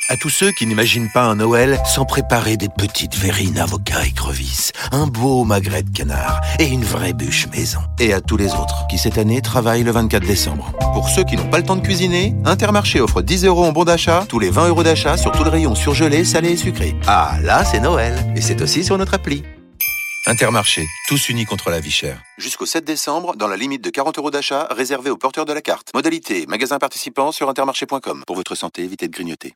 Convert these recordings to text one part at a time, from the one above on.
À tous ceux qui n'imaginent pas un Noël sans préparer des petites verrines avocats écrevisses, un beau magret de canard et une vraie bûche maison. Et à tous les autres qui cette année travaillent le 24 décembre. Pour ceux qui n'ont pas le temps de cuisiner, Intermarché offre 10 € en bon d'achat, tous les 20 € d'achat sur tout le rayon surgelé, salé et sucré. Ah, là c'est Noël. Et c'est aussi sur notre appli. Intermarché, tous unis contre la vie chère. Jusqu'au 7 décembre, dans la limite de 40 € d'achat, réservé aux porteurs de la carte. Modalité, magasin participant sur intermarché.com. Pour votre santé, évitez de grignoter.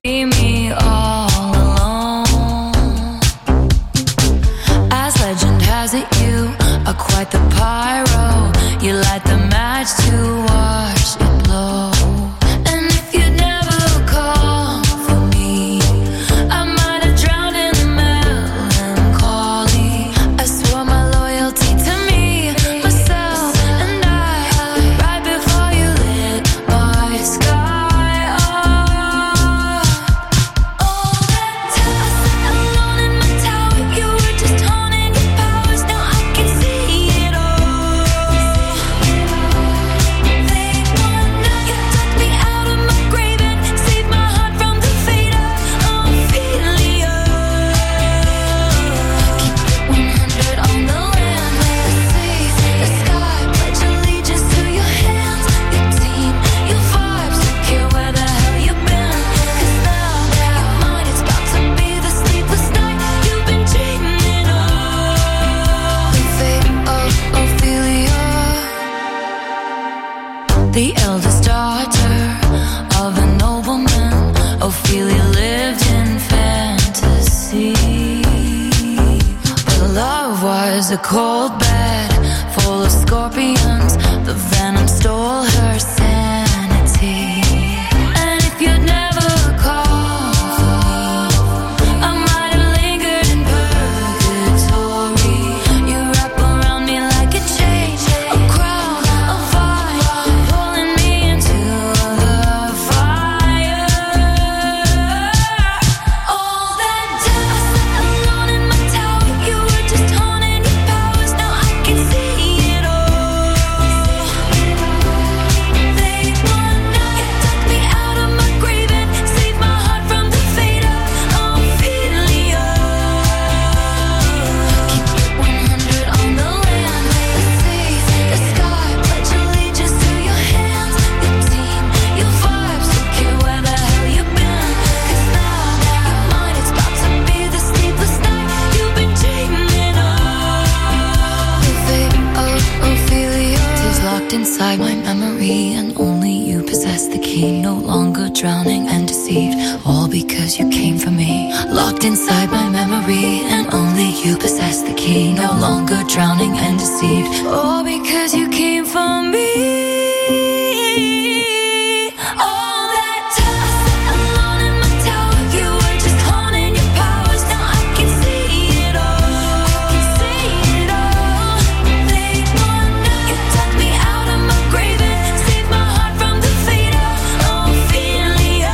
As legend has it, you are quite the pyro. You light the match to watch it blow. And if you'd never call for me, I might have drowned in the melancholy. I swore my loyalty to me, myself, and I. Right before you lit my sky up. All that time I sat alone in my tower, you were just honing your powers. Now I can see it all. Late one night, you dug me out of my grave and saved my heart from the fate of Ophelia. Keep it 100 on the land, legacy, the sky, pledge allegiance to your hands, your team, your vibes, don't care where the hell you've been. 'Cause now, your mind is about to be the sleepless night you've been dreaming of. The fate of Ophelia, the eldest daughter of a nobleman. Ophelia lived in fantasy, but love was a cold bed full of scorpions. The venom stole her sanity. And if you'd never called for me, I might have lingered in purgatory. You wrap around me like a chain, a crown, a vine, pulling me into the fire. All that time I sat alone in my tower, you were just honing your powers. Now I can see it all. Late one night, you dug me out of my grave and saved my heart from the fate of Ophelia. Keep it 100 on the land, legacy, the sky, pledge allegiance to your hands, your team, your vibes, don't care where the hell you've been. 'Cause now, your mind is about to be the sleepless night you've been dreaming of. The fate of Ophelia is locked inside my memory, and only you possess the key. No longer drowning and deceived, all because you came for me. Locked inside my memory, and only you possess the key. No longer drowning and deceived, all because you came for me. All that time I sat alone in my tower, you were just honing your powers. Now I can see it all. Late one night, you dug me out of my grave and saved my heart from the fate of Ophelia.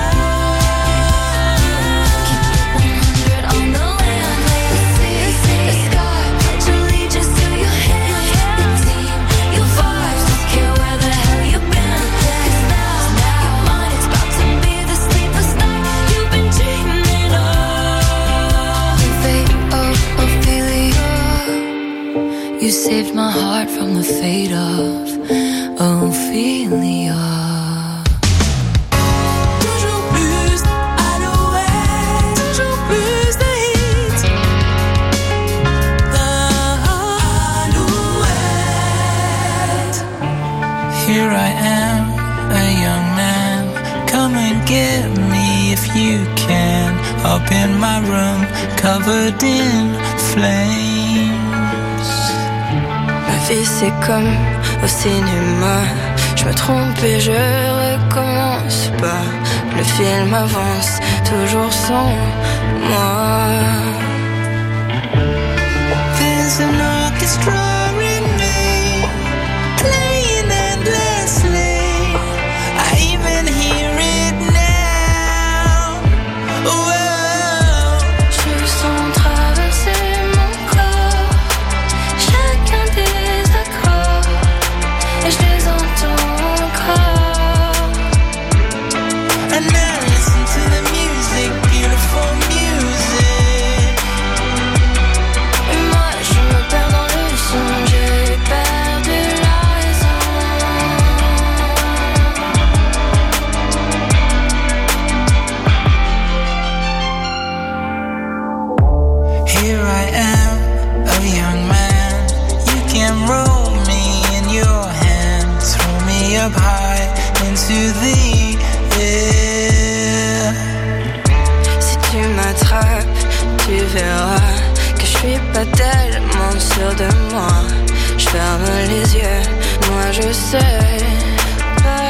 Keep it 100 on the land, legacy, the sky, pledge allegiance to your hands, your team, your vibes, don't care where the hell you've been. 'Cause now, your mind is about to be the sleepless night you've been dreaming of. The fate of Ophelia, you saved my heart from the fate of Ophelia. Toujours plus Alouette, toujours plus de hits. Alouette. Here I am, a young man. Come and get me if you can. Up in my room, covered in flames. Ma vie c'est comme au cinéma. Je me trompe et je recommence pas. Le film avance toujours sans moi. There's an orchestra in me, playing endlessly. I even hear it now. Whoa. Je sens traverser mon corps chacun des accords et je les entends encore. And now listen to the music. verras que je suis pas tellement sûre de moi. Je ferme les yeux, moi je sais pas.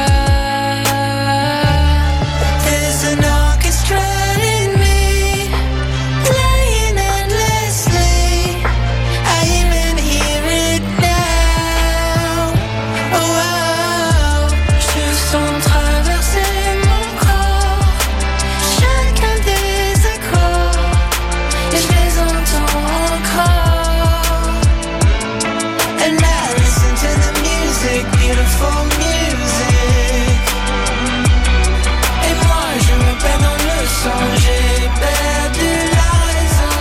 There's an orchestra in me, playing endlessly. I even hear it now. Oh, oh. Je sens traverser mon corps chacun des accords, et je les entends encore. And I listen to the music, beautiful music. Et moi je me perds dans le son, j'ai perdu la raison.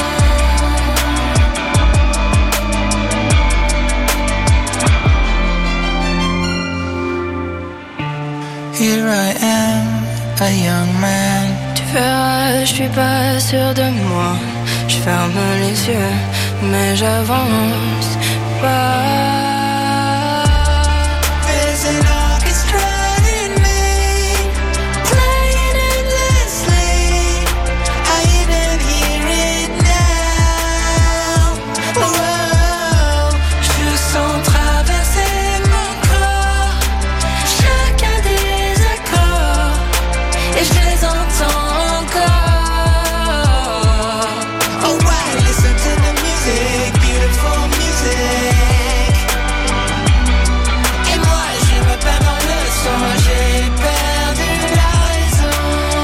Here I am, a young man. Tu verras, je suis pas sûre de moi. Je ferme les yeux, mais j'avance pas. There's an orchestra in me, playing endlessly. I even hear it now. Oh, oh. Je sens traverser mon corps chacun des accords, et je les entends encore. Oh, I listen to the music, beautiful music. Et moi je me perds dans le son, j'ai perdu la raison.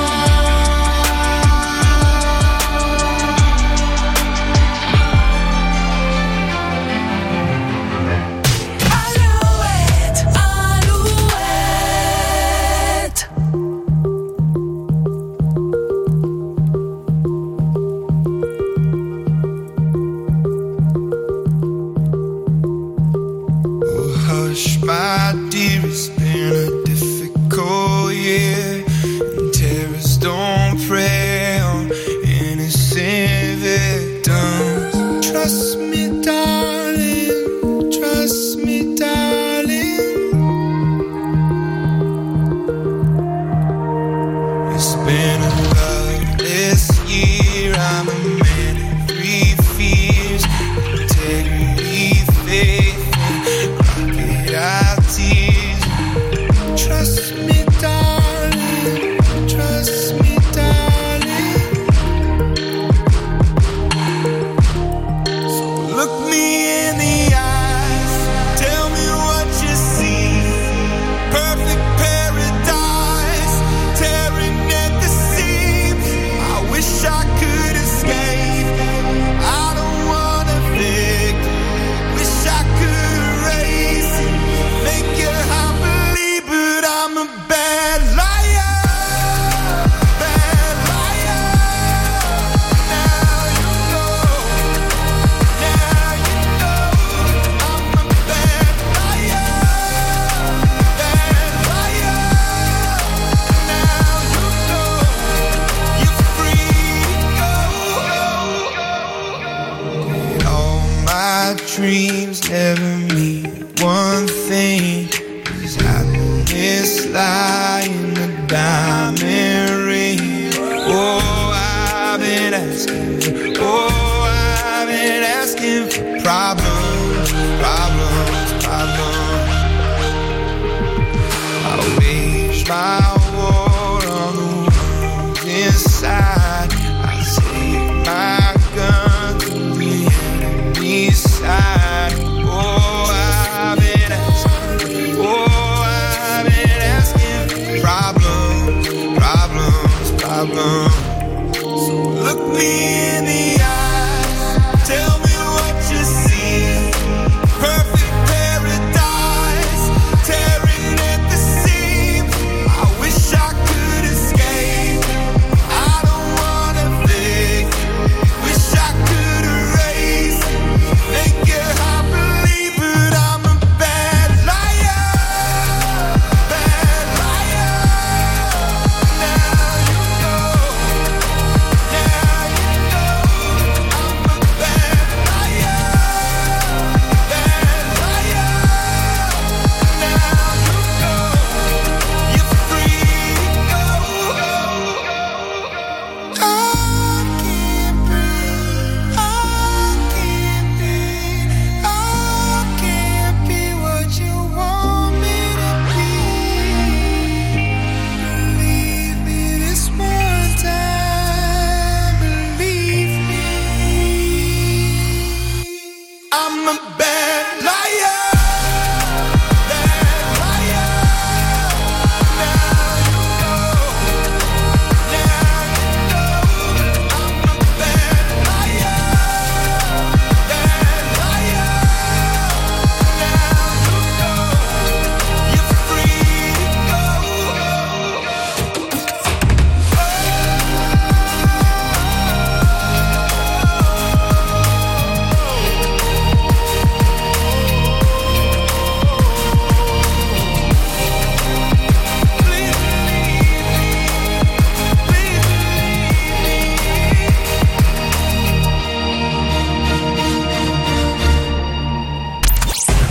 Alouette, alouette. Oh, hush, my dear, it's been a difficult year, and terrorists don't prey on innocent victims. Trust me, darling, trust me, darling. It's been a loveless year, I'm a man of three fears: integrity, faith, crocodile tears. Trust me, darling, trust me, darling. So look me in the eyes, tell me what you see. Perfect paradise, tearing at the seams. I wish I could escape. I don't wanna think. Wish I could erase it, make you happily, but I'm a bad liar, bad liar. Now you know, now you know, I'm a bad liar, bad liar. Now you know, you're free to go. All my dreams never mean one thing. Is happiness lie in a diamond ring? Oh, I've been asking. Oh, I've been asking for problems, problems, problems. I wage my war on the ones inside. I take my gun to the enemy's side. Oh, I've been asking. Oh, I've been asking for problems, problems, problems. So look me in the eyes, tell me what you see. Perfect paradise, tearing at the seams. I wish I could escape. I don't wanna think. Wish I could erase it, make you happily, but I'm a bad liar, bad liar. Now you know.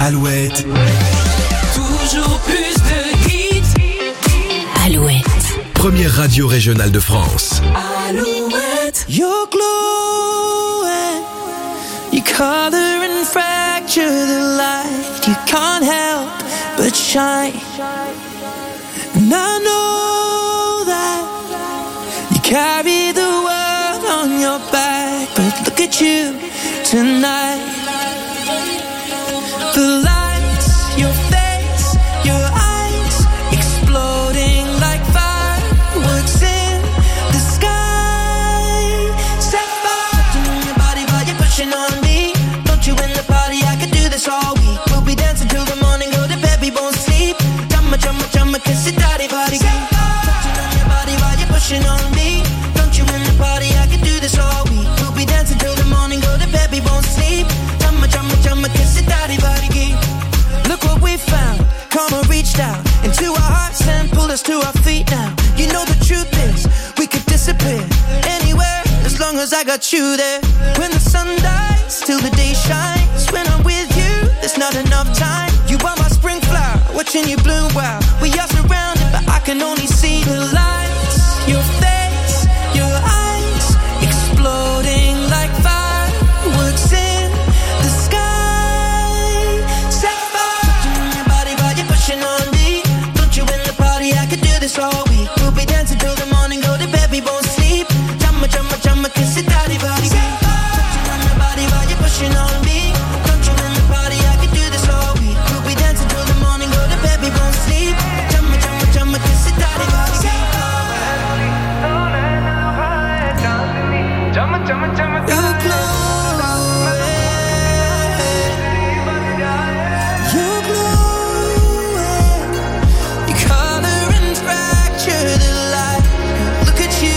Alouette. Toujours plus de hits. Alouette. Première radio régionale de France. Alouette. You're glowing. You color and fracture the light. You can't help but shine. And I know that you carry the world on your back. But look at you tonight. The lights, your face, your eyes, exploding like fireworks in the sky. Set fire to your body while you're pushing on me. Don't you in the party, I could do this all week. We'll be dancing till the morning, go to bed, we won't sleep. Chumma, chumma, chumma, kiss it, daddy, body. Touching on your body while you're pushing on me. Don't you in the party, I could do this all week. We'll be dancing till the morning, go to bed, we won't sleep. Chumma, chumma, chumma, kiss it, daddy, body. Look what we found. Karma reached out into our hearts and pulled us to our feet now. You know the truth is, we could disappear anywhere as long as I got you there. When the sun dies, till the day shines. When I'm with you, there's not enough time. You are my spring flower, watching you bloom wild. We are surrounded, but I can only see the lights. Your face, your eyes, exploding like fireworks in the sky. Set fire to your body while you're pushing on me. Don't you in the party, I could do this all week. We'll be dancing till the morning, go to bed, we won't sleep. Chumma, chumma, chumma, kiss it, daddy, body. Touching on your body while you're pushing on me. Don't you in the party, I could do this all week. We'll be dancing till the morning, go to bed, we won't sleep. Chumma, chumma, chumma, kiss it, daddy, body. You're glowing. You're glowing. You color and fracture the light. Look at you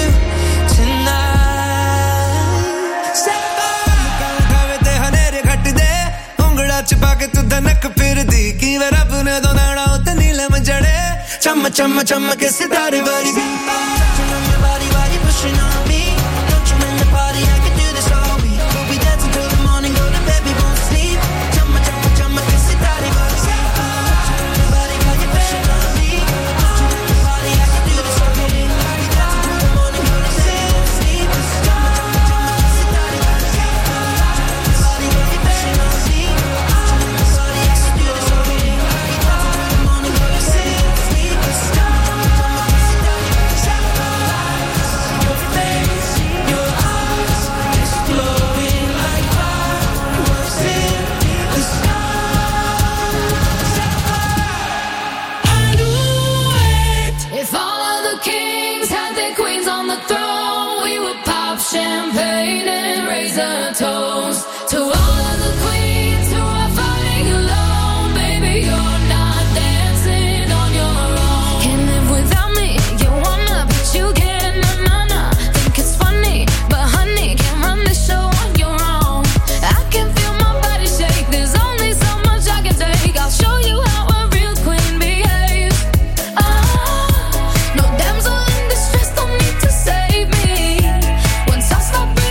tonight. Set fire. उठावे ते हनेरे घट दे उंगड़ा छिपा के तू धनक फिर दी की वे रब ने दो नाड़ा उते नीलम जड़े Chumma, chumma, chumma, kiss it, daddy, body. Touching on your body while you're pushing on me. Don't you in the party, I could do this all week. We'll be dancing till the morning, go to bed, we won't sleep. Chumma, chumma, chumma, kiss it, daddy, body. Touching on your body while you're pushing on me. Don't you in the party, I could do this all week. We'll be dancing till the morning, go to bed, we won't sleep. Chumma, chumma, chumma, kiss it, daddy, body. Touching on your body while you're pushing on me. Don't you in the party, I could do this all week. We'll be dancing till the morning, go to bed, we won't sleep. Chumma, chumma, chumma, kiss it, daddy, body. Your face, your eyes, exploding like fireworks in the sky. Alouette. If all of the kings had their queens on the throne, we would pop champagne and raise a toast to all of the queens who are fighting alone. Baby, you're not dancing on your own. Can't live without me, you wanna, but you can't. Na. Think it's funny, but honey, can't run the show on your own. I can feel my body shake. There's only so much I can take. I'll show you how a real queen behaves. No damsel in distress, don't need to save me. Once I stop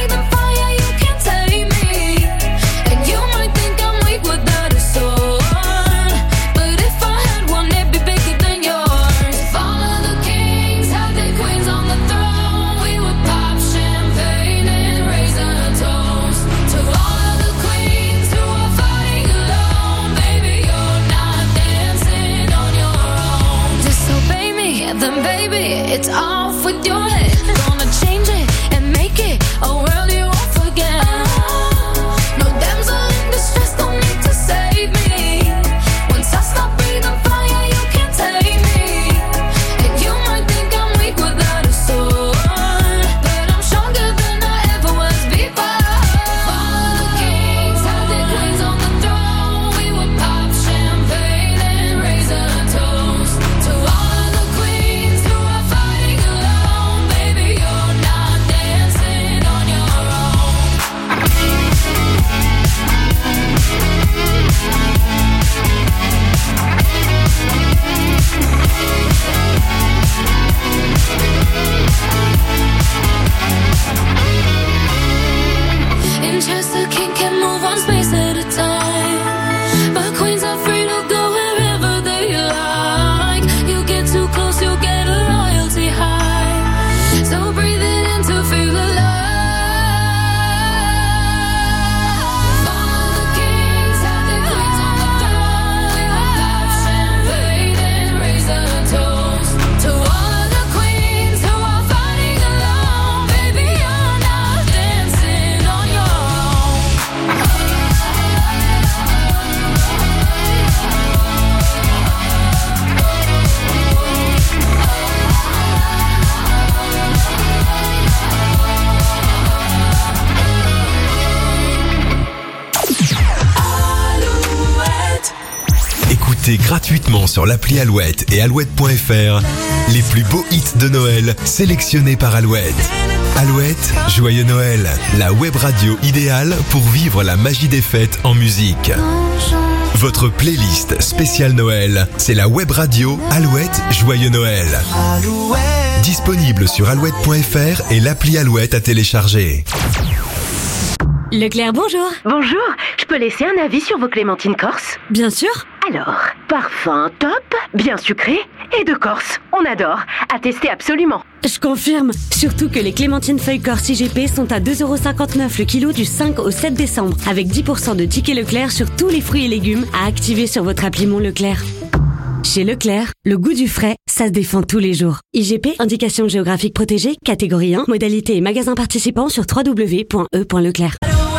Écoutez gratuitement sur l'appli Alouette et alouette.fr les plus beaux hits de Noël sélectionnés par Alouette. Alouette, joyeux Noël, la web radio idéale pour vivre la magie des fêtes en musique. Votre playlist spéciale Noël, c'est la web radio Alouette, joyeux Noël. Disponible sur alouette.fr et l'appli Alouette à télécharger. Leclerc, bonjour. Bonjour, je peux laisser un avis sur vos clémentines corse? Bien sûr. Alors, parfum top, bien sucré et de Corse. On adore. À tester absolument. Je confirme. Surtout que les clémentines feuilles corse IGP sont à 2,59€ le kilo du 5 au 7 décembre. Avec 10% de tickets Leclerc sur tous les fruits et légumes à activer sur votre appli Mon Leclerc. Chez Leclerc, le goût du frais, ça se défend tous les jours. IGP, indication géographique protégée, catégorie 1, modalité et magasin participant sur www.e.leclerc.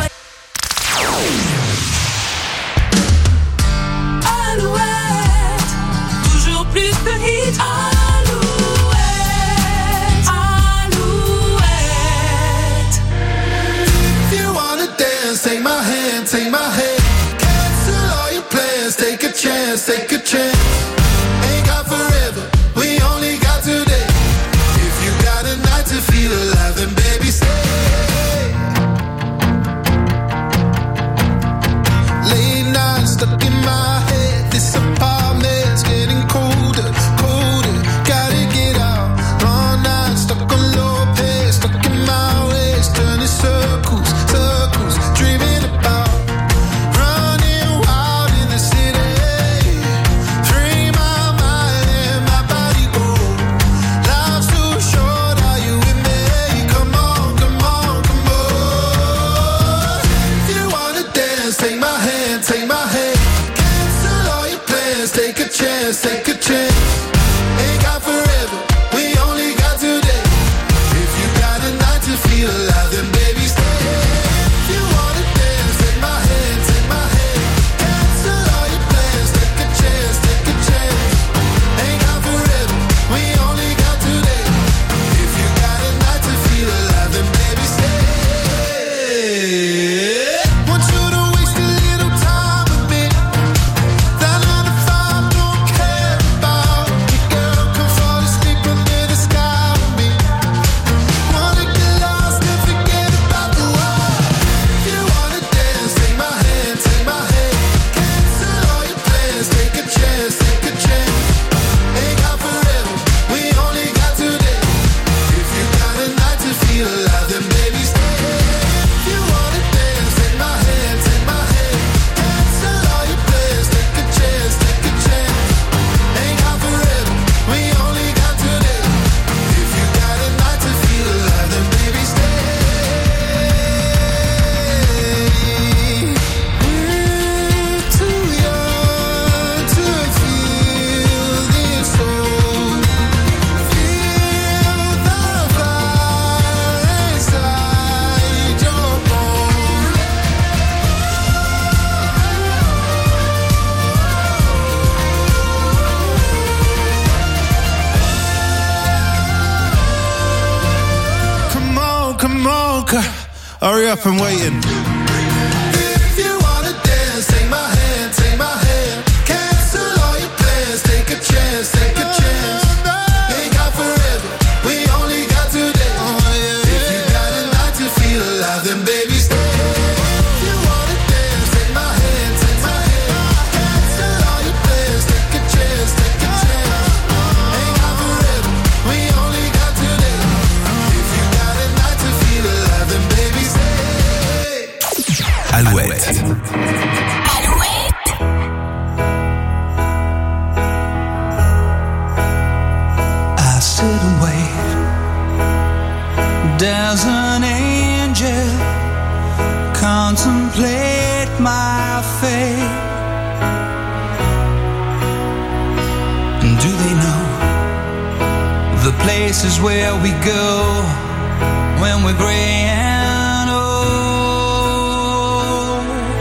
Alouette, toujours plus de hits. Alouette, Alouette. If you wanna dance, take my hand, take my hand. Cancel all your plans, take a chance, take a chance. Ain't got forever, we only got today. If you got a night to feel alive, then baby stay. Late nights stuck in my head, this apartment's getting colder, colder. Gotta get out, all night stuck on low pace, stuck in my ways, turning circles, circles, dreaming about running wild in the city. Free my mind and my body go. Life's too short, are you with me? Come on, come on, come on. If you wanna dance, take my hand, take my hand. Cancel all your plans, take a chance, take a chance. Ain't got forever, we only got today. If you got a night to feel alive, then baby stay. If you wanna dance, take my hand, take my hand. Cancel all your plans, take a chance, take a chance. Ain't got forever, we only got today. If you got a night to feel alive, then baby stay. Want you to waste a little time with me. That 9 to 5 don't care about you, girl. Come fall asleep under the sky with me. Wanna get lost and forget about the world. If you wanna dance, take my hand, take my hand. Cancel all your plans, take a chance, take a chance. Ain't got forever, we only got today. If you got a night to feel alive, then baby stay. If you wanna dance, take my hand, take my hand. Cancel all your plans, take a chance, take a chance. Ain't got forever, we only got today. If you got a night to feel alive, then baby stay. We're too young to feel this old. Feel the fire inside your bones. Come on, hurry up, I'm waiting. If you wanna dance, take my hand, take my hand. Cancel all your plans, take a chance, take a chance. Ain't got forever, we only got today. If you got a night to feel alive, then baby stay. If you wanna dance, take my hand, take my hand. Cancel all your plans, take a chance, take a chance. Ain't got forever, we only got today. If you got a night to feel alive, then baby stay. Alouette. I sit and wait. There's an angel contemplate my fate. And do they know the places where we go when we're gray and old?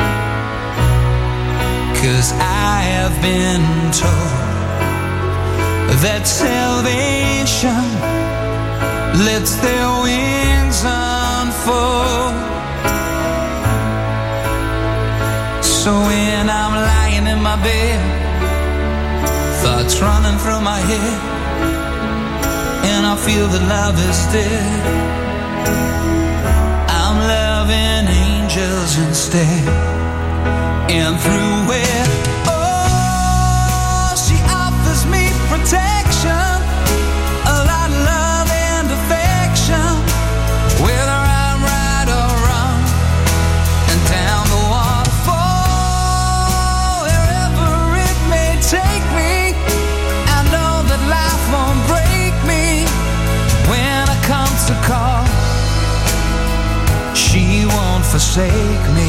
'Cause I have been told that salvation lets their wings unfold. So when I'm lying in my bed thoughts running through my head, and I feel that love is dead. I'm loving angels instead, and through it, oh, she offers me protection, a lot of love and affection, whether I'm right or wrong, and down the waterfall, wherever it may take me, I know that life won't break me when I come to call. She won't forsake me.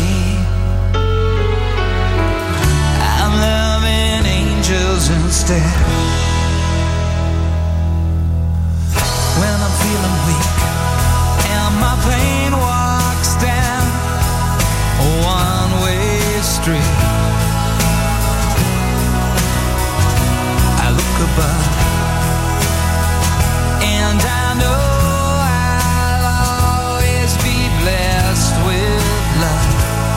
I'm loving angels instead. When I'm feeling weak and my pain walks down a one-way street, I look above and I know I'll always be blessed with love.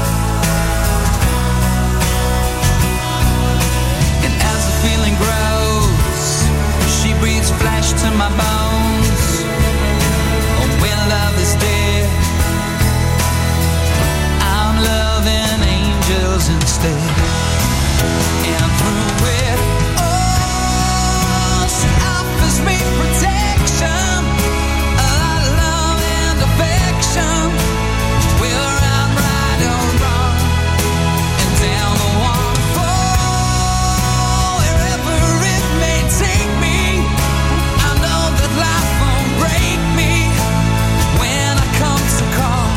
And as the feeling grows, she breathes flesh to my bones. Oh, when love is dead, I'm loving angels instead. And through it, oh, she offers me protection, a lot of love and affection, whether I'm right or wrong, and down the waterfall, wherever it may take me, I know that life won't break me when I come to call.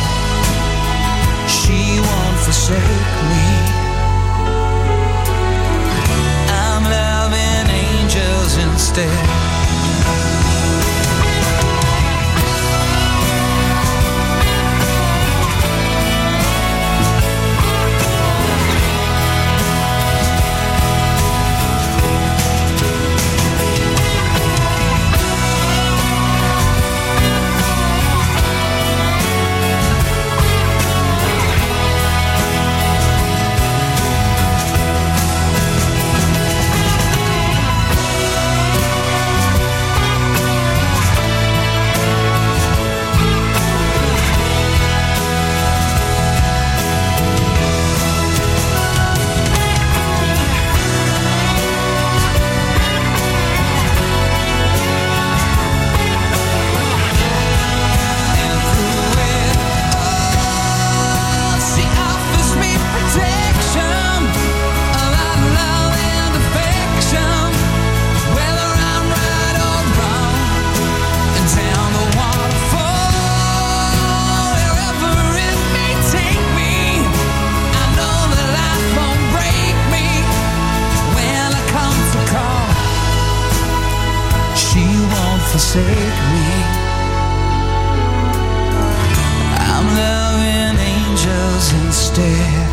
She won't forsake me. I'm loving angels instead. Forsake me. I'm loving angels instead.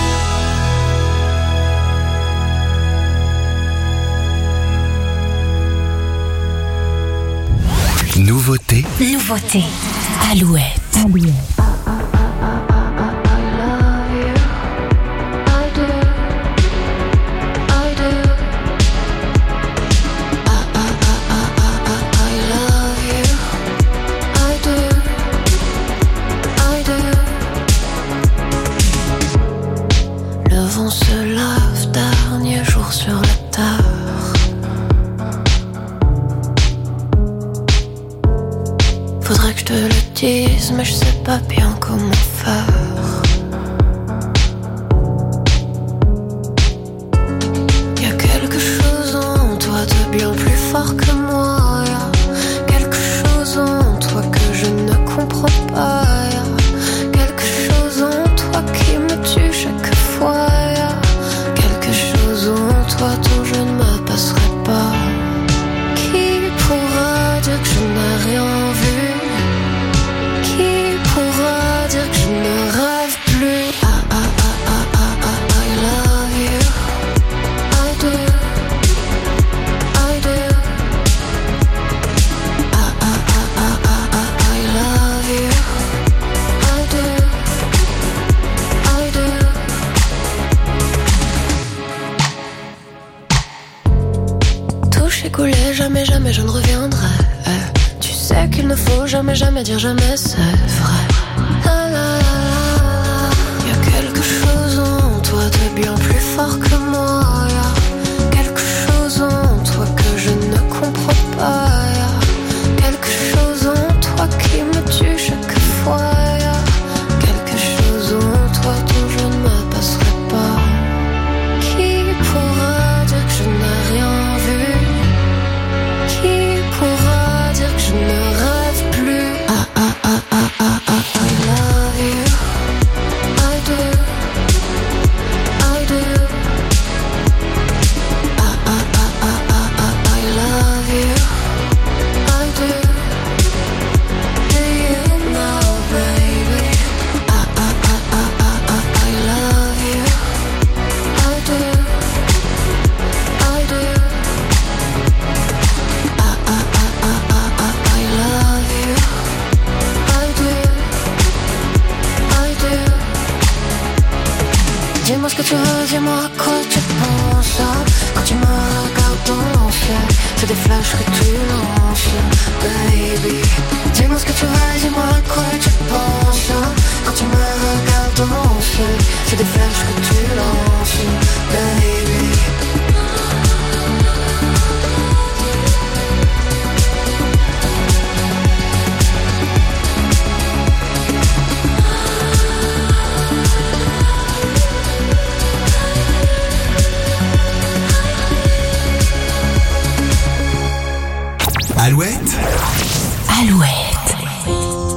Nouveauté. Nouveauté. Alouette. Mais je sais pas bien comment faire. Y'a quelque chose en toi de bien plus fort que moi. Y'a quelque chose en toi que je ne comprends pas. Y'a quelque chose en toi qui me tue chaque fois. Y'a quelque chose en toi dont je ne me passerai pas. Qui pourra dire que je n'ai rien vu? Qui pourra dire que je ne rêve jamais, jamais je ne reviendrai. Tu sais qu'il ne faut jamais, jamais dire jamais, c'est vrai. La, la, la, la. Y a quelque chose en toi, t'es bien plus fort que moi. Y'a quelque chose en toi que je ne comprends pas. Y'a quelque chose en toi qui me tue chaque fois. Y'a quelque chose en toi dont je ne me passerai pas. Qui pourra dire que je n'ai rien vu? Qui pourra dire que je ne rêve plus? I love you. I do. I do. I love you. I do. Do you know, baby? I love you. I do. I do. I love you. I do. I do. Dis-moi ce que tu veux, dis-moi à quoi tu penses. Quand tu me regardes danser, c'est des flashs que tu lances, baby. Dis-moi ce que tu veux, dis-moi à quoi tu penses. Quand tu me regardes danser, c'est des flashs que tu lances, baby. Alouette. Alouette.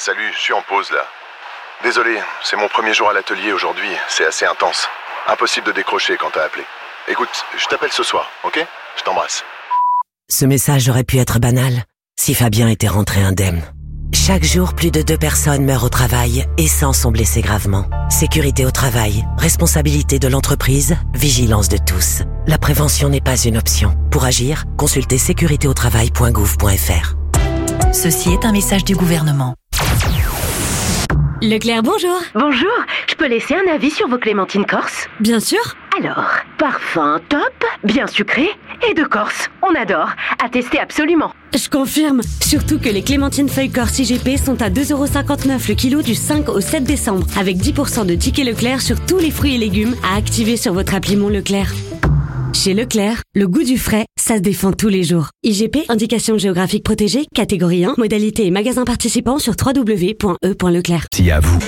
Salut, je suis en pause là. Désolé, c'est mon premier jour à l'atelier aujourd'hui, c'est assez intense. Impossible de décrocher quand t'as appelé. Écoute, je t'appelle ce soir, ok ? Je t'embrasse. Ce message aurait pu être banal si Fabien était rentré indemne. Chaque jour, plus de 2 personnes meurent au travail et 100 sont blessées gravement. Sécurité au travail, responsabilité de l'entreprise, vigilance de tous. La prévention n'est pas une option. Pour agir, consultez sécuritéautravail.gouv.fr. Ceci est un message du gouvernement. Leclerc, bonjour. Bonjour, je peux laisser un avis sur vos clémentines corse ? Bien sûr. Alors, parfum top, bien sucré et de Corse. On adore. À tester absolument. Je confirme. Surtout que les clémentines feuilles corse IGP sont à 2,59€ le kilo du 5 au 7 décembre. Avec 10% de tickets Leclerc sur tous les fruits et légumes à activer sur votre appli Mon Leclerc. Chez Leclerc, le goût du frais, ça se défend tous les jours. IGP, indication géographique protégée, catégorie 1, modalité et magasin participant sur www.e.leclerc. Si à vous.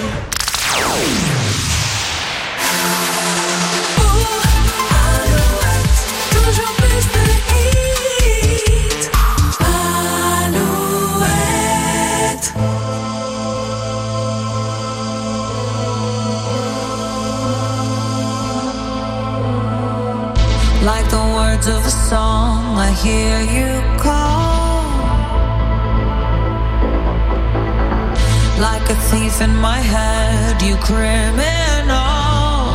Toujours plus de hits. Alouette. Like the words of a song, I hear you call. Like a thief in my head, you criminal.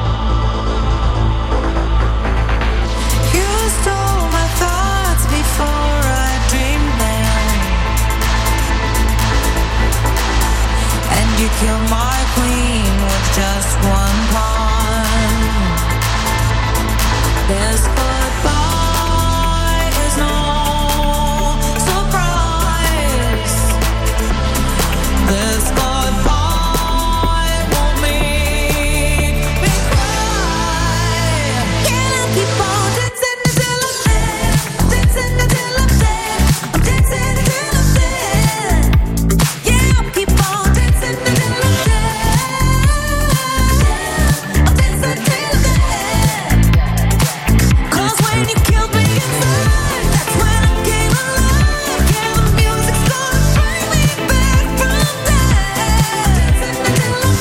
You stole my thoughts before I dreamed them, and you killed my queen with just one pawn. This goodbye is no surprise. This goodbye won't make me cry. Can I keep on dancing until I'm dead? Dancing until I'm dead. I'm dancing until I'm dead. Yeah, I'll keep on dancing until I'm dead. I'm dancing until I'm dead. When you killed me inside, that's when I came alive. Yeah, the music's gonna bring me back from death. Until I'm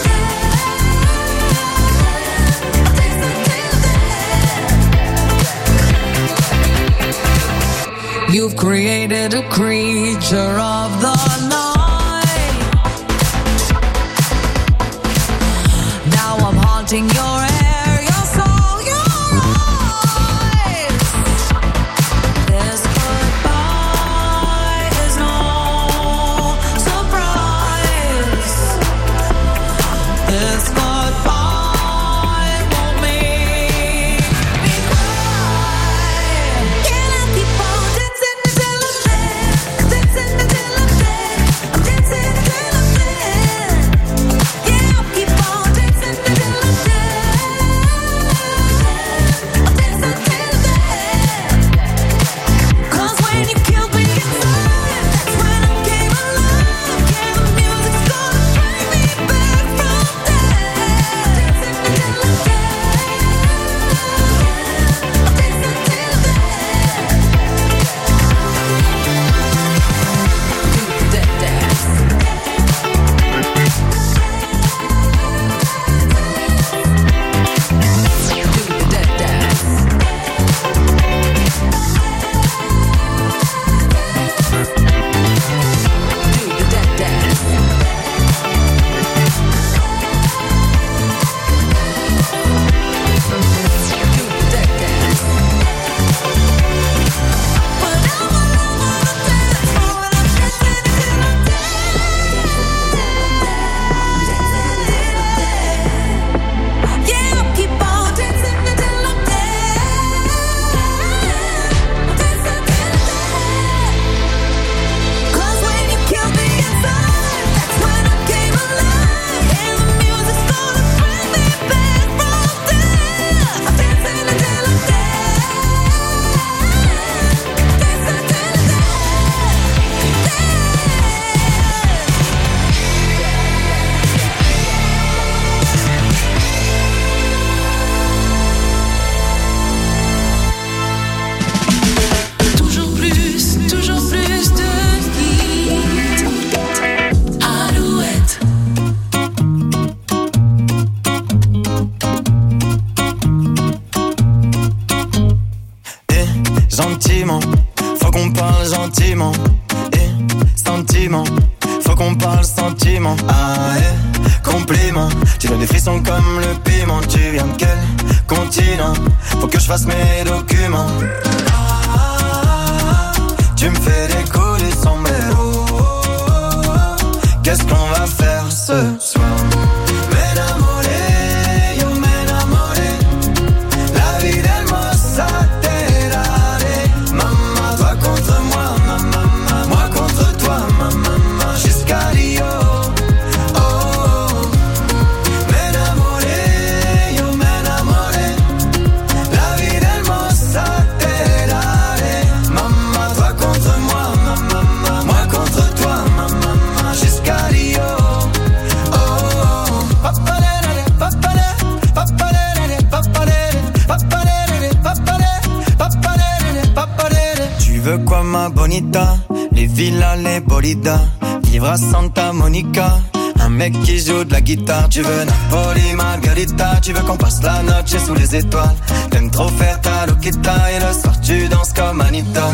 dead. You've created a creature of the night. Now I'm haunting your air, your soul, your eyes. This goodbye is no surprise. This goodbye won't make me cry. Can I keep on dancing until I'm dead? Dancing until I'm dead. I'm dancing until I'm dead. Yeah, I'll keep on dancing until I'm dead. Sentiment, sentiment, faut qu'on parle sentiment. Ah, compliment, tu donnes des frissons comme le piment. Tu viens de quel continent? Faut que je fasse mes documents. Tu me fais des coups du sombrero. Qu'est-ce qu'on va faire ce soir? M'enamoré, yo m'enamoré. La vie d'Hermosa Terare. Maman, toi contre moi, maman, moi contre toi, maman, jusqu'à Rio. Oh, oh. M'enamoré, yo m'enamoré. La vie d'Hermosa Terare. Maman, toi contre moi, maman, moi contre toi, maman, jusqu'à Rio. Oh, oh. Papalere, papalere, papalere, papalere, papalere, papalere, papalere, papalere. Tu veux quoi ma bonita? Les villas, les bolidas, vivre à Santa Monica. Un mec qui joue de la guitare. Tu veux Napoli, Margarita. Tu veux qu'on passe la noche sous les étoiles. T'aimes trop faire ta loquita. Et le soir tu danses comme Anita.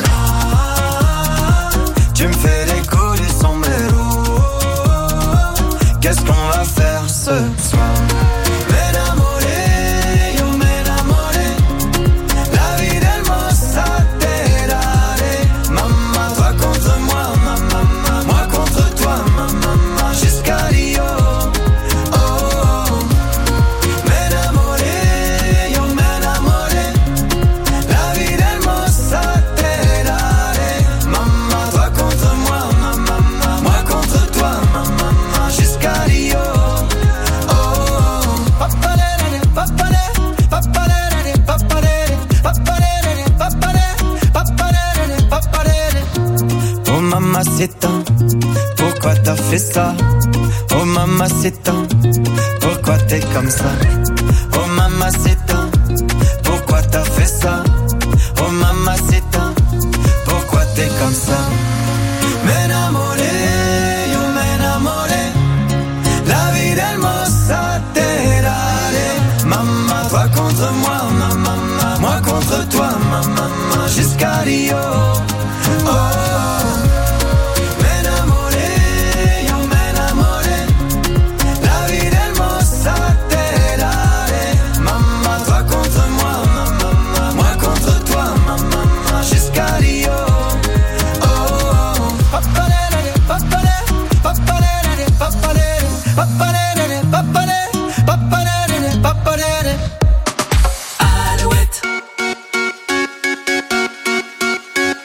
Tu me fais des coups du sombrero. Qu'est-ce qu'on va faire ce soir? M'enamoré, yo m'enamoré. La vie d'Hermosa Terare. Maman, toi contre moi, maman, moi contre toi, maman, jusqu'à Rio. Oh, oh. M'enamoré, yo m'enamoré. La vie d'Hermosa Terare. Maman, toi contre moi, maman, moi contre toi, maman, jusqu'à Rio. Oh, oh. Papalere, papalere, papalere, papalere, papalere, papalere, papalere, papalere. Oh mamacita, pourquoi t'as fait ça? Oh mamacita, pourquoi t'es comme ça? Oh mamacita, pourquoi t'as fait ça? Oh mamacita, pourquoi t'es comme ça? M'enamoré, yo m'enamoré. La vie d'Hermosa Terare. Maman, toi contre moi, maman, moi contre toi, maman, jusqu'à Rio. Oh, oh. M'enamoré, yo m'enamoré. La vie d'Hermosa Terare. Maman, toi contre moi, maman, moi contre toi, maman, jusqu'à Rio. Oh, oh. Papalere, papalere, papalere, papalere, papalere, papalere, papalere, papalere. Alouette.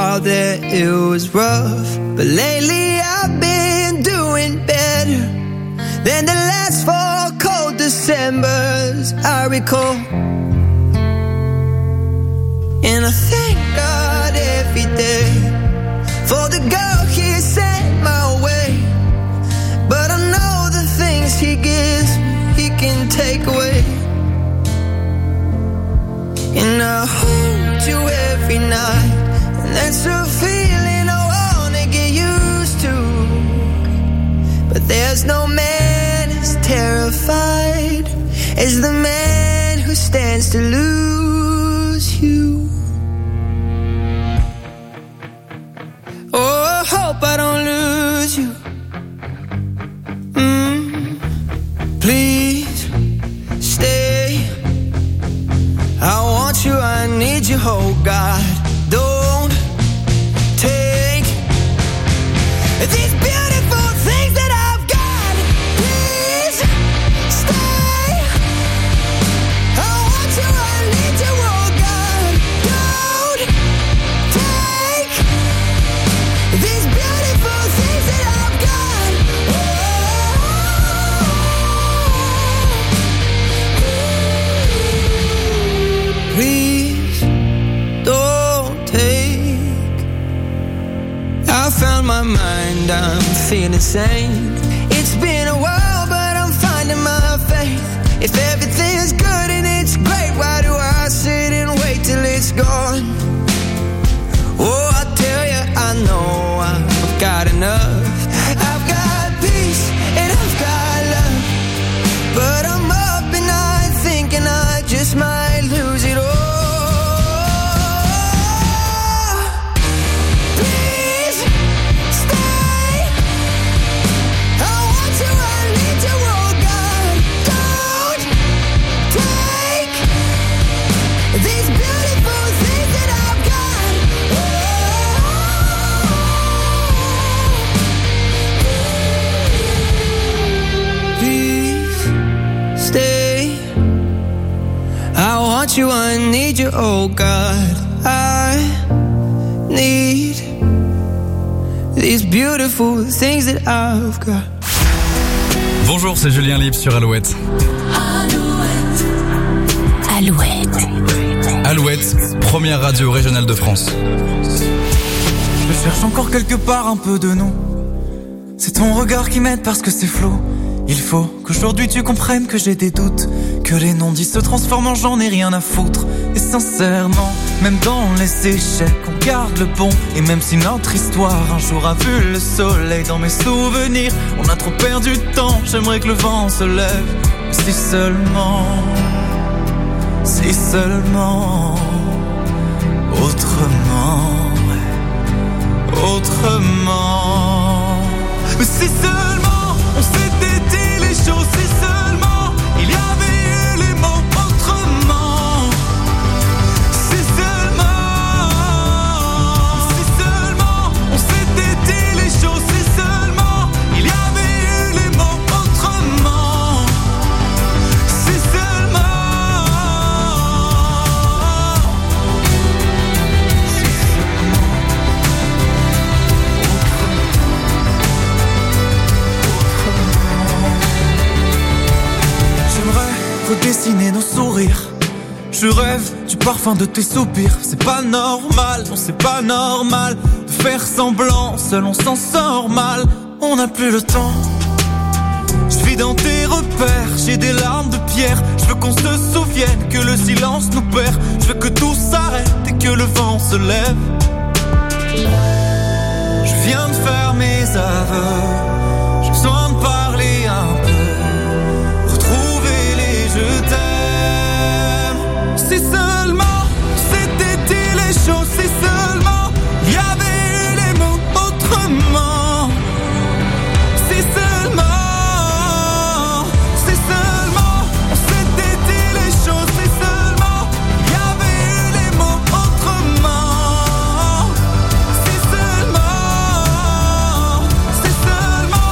out there it was rough, but lately I've been doing better than the last 4 cold Decembers I recall. And I thank God every day for the girl He sent my way. But I know the things He gives me, He can take away. And I hold you every night, and that's a feeling I wanna get used to. But there's no man as terrified as the man who stands to lose you. Oh, I hope I don't lose you. Please stay. I want you, I need you, oh God. Don't take these beautiful things that I've got. Please stay. I want you, I need you, oh God. Don't take these beautiful things that I've got. Please don't take. I found my mind, I'm feeling sane. It's been a while, but I'm finding my faith. If everything's good and it's great, why do I sit and wait till it's gone? Oh, I tell you, I know I've got enough. I've got peace and I've got love, but I'm up at night thinking I just might lose it all. Please stay. I want you, I need you, oh God. Don't take these beautiful things that I've got. Please stay. I want you, I need you, oh God. I need these beautiful things that I've got. Bonjour, c'est Julien Libre sur Alouette. Alouette. Alouette, première radio régionale de France. Je cherche encore quelque part un peu de nous. C'est ton regard qui m'aide parce que c'est flou. Il faut qu'aujourd'hui tu comprennes que j'ai des doutes, que les non-dits se transforment en j'en ai rien à foutre. Et sincèrement, même dans les échecs, on garde le bon. Et même si notre histoire un jour a vu le soleil, dans mes souvenirs, on a trop perdu de temps. J'aimerais que le vent se lève, si seulement, autrement. Mais si seulement on s'était dit les choses, si seulement il y avait eu les mots autrement. Si seulement on s'était dit les choses, si seulement il y avait eu les mots autrement. Si seulement. Redessiner nos sourires. Je rêve du parfum de tes soupirs. C'est pas normal, non c'est pas normal de faire semblant, seul on s'en sort mal. On n'a plus le temps. Je vis dans tes repères, j'ai des larmes de pierre. Je veux qu'on se souvienne que le silence nous perd. Je veux que tout s'arrête et que le vent se lève. Je viens de faire mes aveux. J'ai besoin de parler un peu. Je t'aime. Si seulement c'était dit les choses, si seulement il y avait eu les mots autrement. Si seulement on s'était dit les choses, si seulement il y avait eu les mots autrement. Si seulement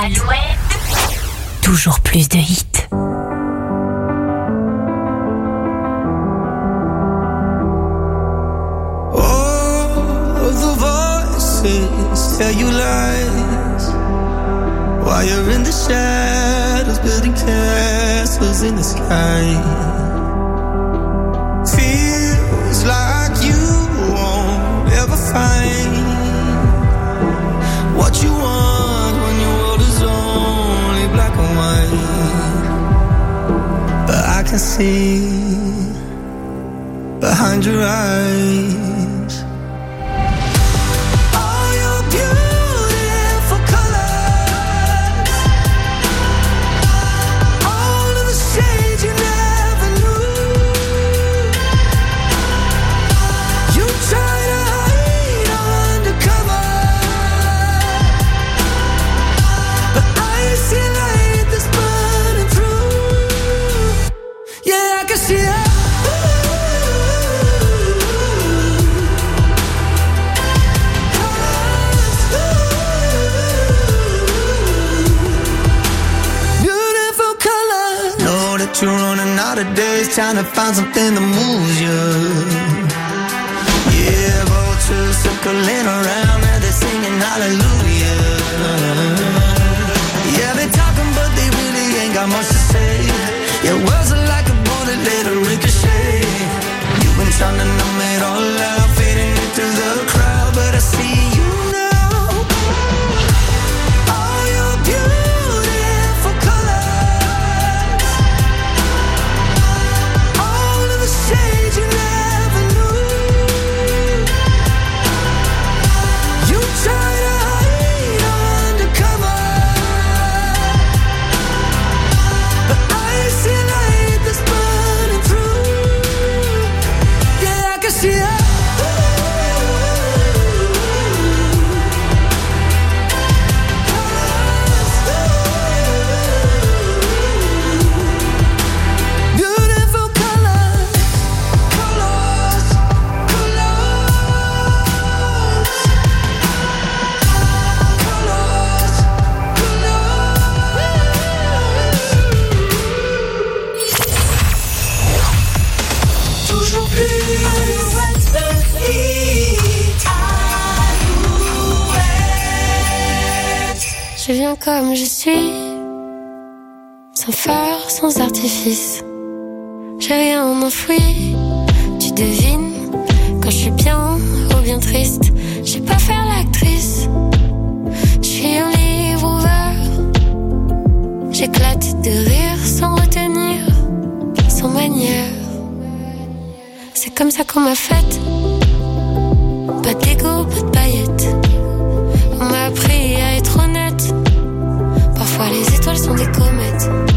Toujours plus de hits. The voices tell you lies while you're in the shadows building castles in the sky. Feels like you won't ever find what you want when your world is only black and white. But I can see behind your eyes. You're running out of days trying to find something that moves you. Yeah, vultures circling around and they're singing hallelujah. Yeah, they're talking but they really ain't got much to say. Yeah, words are like a bullet, let it ricochet. You've been trying to numb it all out, fading into the crowd, but I see you now. All your beautiful colors, shades you never knew. You try to hide undercover, but I see light that's burning through. Yeah, I can see it. Je viens comme je suis, sans phare, sans artifice. J'ai rien enfoui, tu devines, quand je suis bien ou bien triste. Je sais pas faire l'actrice, je suis un livre ouvert. J'éclate de rire sans retenir, sans manière. C'est comme ça qu'on m'a faite, pas d'égo, pas de paillettes. On m'a appris à être honnête. Parfois les étoiles sont des comètes.